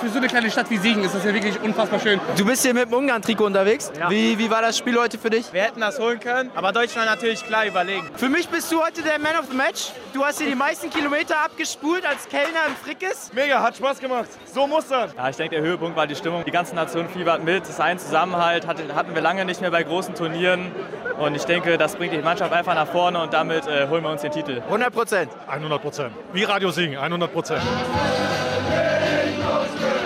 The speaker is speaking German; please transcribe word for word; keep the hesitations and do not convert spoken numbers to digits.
für so eine kleine Stadt wie Siegen ist das ja wirklich unfassbar schön. Du bist hier mit dem Ungarn-Trikot unterwegs. Ja. Wie, wie war das Spiel heute für dich? Wir hätten das holen können, aber Deutschland natürlich klar überlegen. Für mich bist du heute der Man of the Match. Du hast hier die meisten Kilometer abgespult als Kellner im Frickes. Mega, hat Spaß gemacht. So muss das. Ja, ich denke, der Höhepunkt war die Stimmung. Die ganze Nation fiebert mit. Das ist ein Zusammenhalt, hatten wir lange nicht mehr bei großen Turnieren. Und ich denke, das bringt die Mannschaft einfach nach vorne und damit äh, holen wir uns den Titel. hundert Prozent. hundert Prozent. Wie Radio Siegen, hundert Prozent.